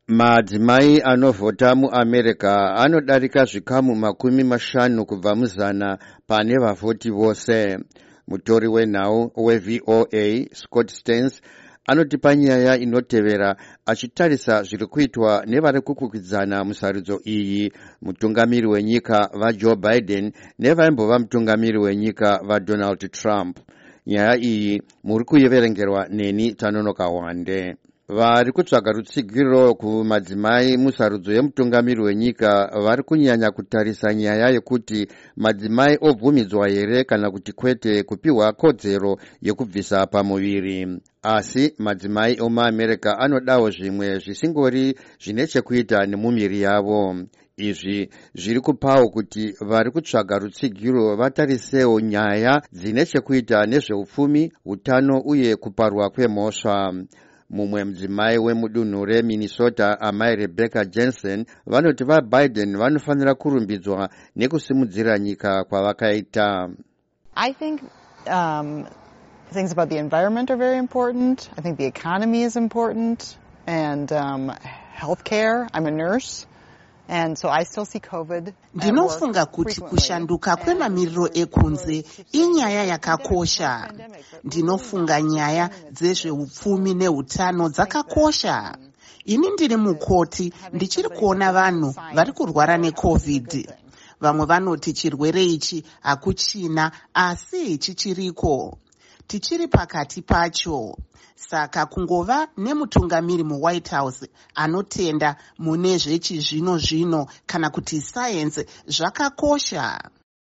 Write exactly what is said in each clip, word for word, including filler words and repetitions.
Madzimai anovhota muAmerica anodarika zvikamu makumi mashanu kubva muzana pane vavhoti vose. Mutori wenhau weV O A Scott Stearns anoti panyaya inotevera achitarisa zviri kuitwa nevari kukwikwidzana musarudzo iyi, mutungamiri wenyika vaJoe Biden nevaimbova mutungamiri wenyika vaDonald Trump. Nyaya iyi muri kuiverengerwa neni Tanonoka Wande. Vari kutsvaga rutsigiro kumadzimai musarudzo yemutungamiri wenyika vari kunyanya kutarisa nyaya yekuti madzimai obvumidzwa here kana kuti kwete kupiwa kodzero yekubvisa pamuviri. Asi madzimai omuAmerica anodawo zvimwe zvisingori zvine chekuita nemumiri yavo. Izvi zviri kupawo kuti vari kutsvaga rutsigiro vatarisewo nyaya dzine chekuita nezveupfumi, utano uye kuparwa kwemhosva. Mumwe mudzimai wemudunhu reMinnesota amai Rebecca Jensen vanoti vaBiden vanofanira kurumbidzwa nekusimudzira nyika kwavakaita. I think um, things about the environment are very important. I think the economy is important, and um, healthcare. I'm a nurse. And so I still see COVID. Ndinofunga kuti kushanduka kwemamiriro ekunze inyaya yakakosha. Ndinofunga nyaya dzezveupfumi neutano dzakakosha. Ini ndiri mukoti ndichiri kuona vanhu vari kurwara neCOVID. Vamwe vanoti chirwere ichi hakuchina, asi chichiriko. Tichiri pakati pacho. Saka kungova nemutungamiri muWhite House anotenda mune zvechizvino zvino kana kuti science zvakakosha.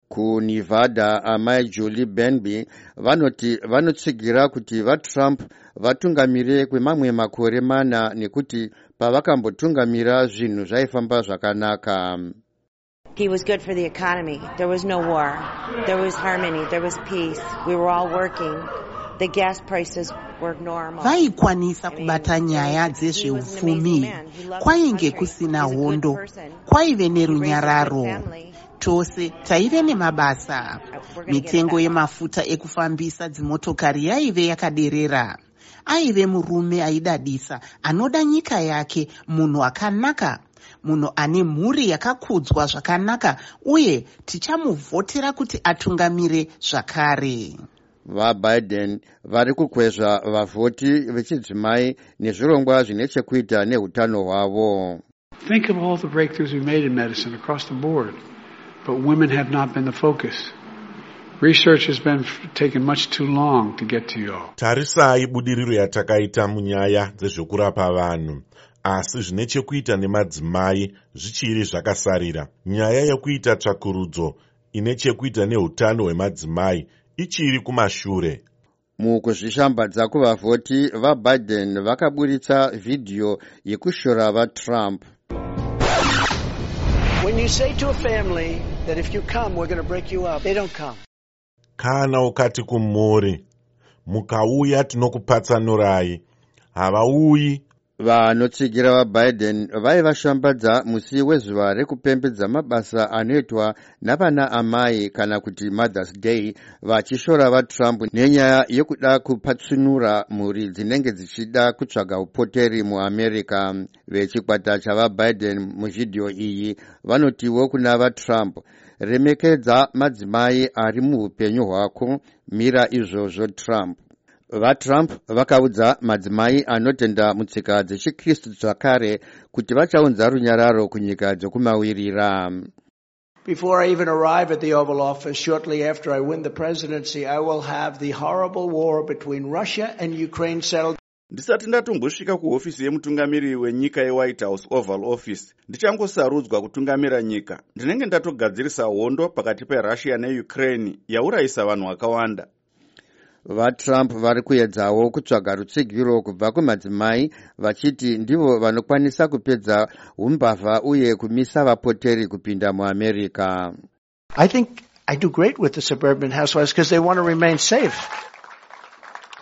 KuNevada amai Julie Benby vanoti vanotsigira kuti vaTrump vatungamire kwemamwe makore mana nekuti pavakambotungamira zvinhu zvaifamba zvakanaka. He was good for the economy. There was no war. There was harmony. There was peace. We were all working. The gas prices were normal. Vaikwanisa kubata nyaya dzezveupfumi. Kwainge kusina hondo. Kwaive nerunyararo. Tose taive nemabasa. Mitengo yemafuta ekufambisa dzimotokari yaive yakaderera. Aive murume aidadisa anoda nyika yake, munhu akanaka. Munhu ane mhuri yakakudzwa zvakanaka uye tichamuvhotera kuti atungamire zvakare. VaBiden vari kukwezva vavhoti vechidzimai nezvirongwa zvine chekuita neutano hwavo. Think of all the breakthroughs we made in medicine across the board, but women have not been the focus. Research has been taken much too long to get to you all. Tarisai budiriro yatakaita munyaya dzezvekurapa vanhu, asi zvine chekuita nemadzimai zvichiri zvakasarira. Nyaya yekuita tsvakurudzo ine chekuita neutano hwemadzimai ichiri kumashure. Mukuzvishambadza kuvavhoti vaBiden vakaburitsa vhidhiyo yekushora vaTrump. When you say to a family that if you come we're going to break you up, they don't come. Kana ukati kumhuri mukauya tinokupatsanurai, havauyi. Vanotsigira vaBiden vaivashambadza musi wezuva rekupembedza mabasa anoitwa navana amai kana kuti Mother's Day, vachishora vaTrump nenyaya yekuda kupatsunura mhuri dzinenge dzichida kutsvaga upoteri muAmerica. Vechikwata chavaBiden muvhidhiyo iyi vanotiwo kuna vaTrump, remekedza madzimai ari muupenyu hwako, mira izvozvo Trump. VaTrump vakaudza madzimai anotenda mutsika dzechiKristu zvakare kuti vachaunza runyararo kunyika dzokumawirira. Before I even arrive at the Oval Office, shortly after I win the presidency, I will have the horrible war between Russia and Ukraine settled. Ndisati ndatombosvika kuhofisi yemutungamiri wenyika yeWhite House Oval Office, ndichangosarudzwa kutungamira nyika. Ndinenge ndatogadzirisa hondo pakati peRussia neUkraine yaurayisa vanhu vakawanda. VaTrump vari kuedzawo kutsvaga rutsigiro kubva kumadzimai vachiti ndivo vanokwanisa kupedza umbavha uye kumisa vapoteri kupinda muAmerica. I think I do great with the suburban housewives because they want to remain safe.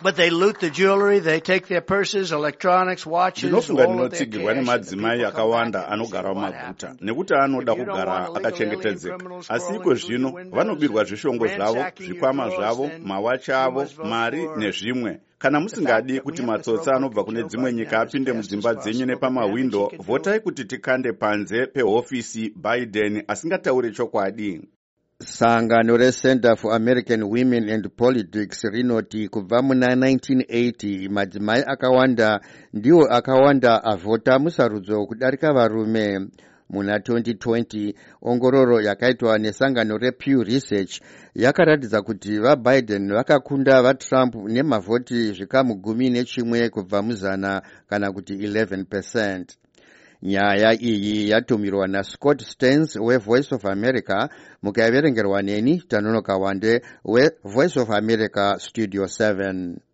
But they loot the jewelry, they take their purses, electronics, watches, ndinofunga all of their ndinotsigirwa cash. nemadzimai akawanda anogara mumaguta nekuti anoda kugara akachengetedzeka, asi iko zvino vanobirwa zvishongo zvavo, zvikwama zvavo, mawachi avo, mari nezvimwe. Kana musingadi kuti matsotsa anobva kune dzimwe nyika apinde mudzimba dzenyu nepamawindo, votai kuti tikande panze pehofisi Biden asingatauri chokwadi. Sangano reCenter for American Women and Politics rinoti kubva muna nineteen eighty madzimai akawanda ndiwo akawanda avhota musarudzo kudarika varume. Muna twenty twenty ongororo yakaitwa nesangano rePew Research yakaratidza kuti vaBiden vakakunda vaTrump nemavhoti zvikamu gumi nechimwe kubva muzana kana kuti eleven percent. Nyaya iyi yatumirwa naScott Stearns weVoice of America, mukaverengerwa neni Tanonoka Wande weVoice of America Studio seven.